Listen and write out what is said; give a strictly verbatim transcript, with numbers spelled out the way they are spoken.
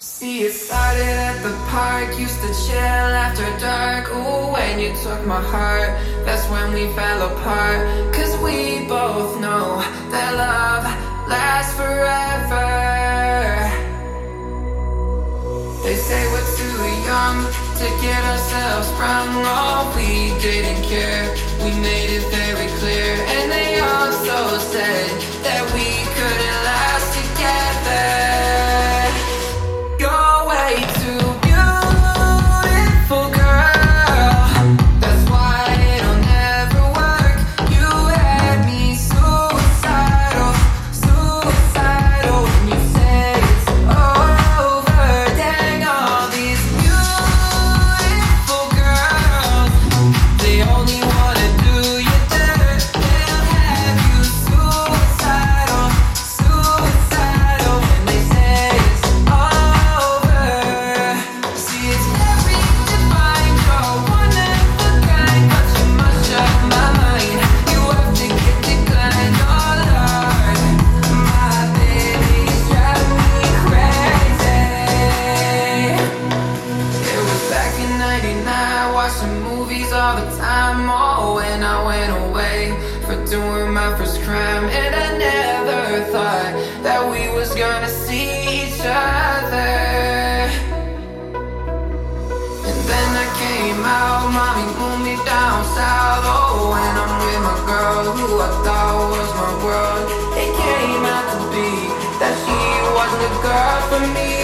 See, it started at the park, used to chill after dark. Ooh, when you took my heart, that's when we fell apart. Cause we both know that love lasts forever. They say we're too young to get ourselves sprung. Oh, we didn't care, we made it very clear. And they also said that we couldn't last together. You're way too beautiful, girl. That's why it'll never work. You had me suicidal, suicidal. When you say it's over, dang, all these beautiful girls, they only wanna do you dirt. They'll have you suicidal, suicidal. When they say it's over. See, it's very divine. You're one of a kind, but you must shut my mind. You have to get declined. Oh Lord, my baby's driving me crazy. It was back in ninety-nine, watching movies all the time. Oh, when I went away for doing my first crime. And I never thought that we was gonna see each other. And then I came out, mommy moved me down south. Oh, and I'm with my girl who I thought was my world. It came out to be that she was the girl for me.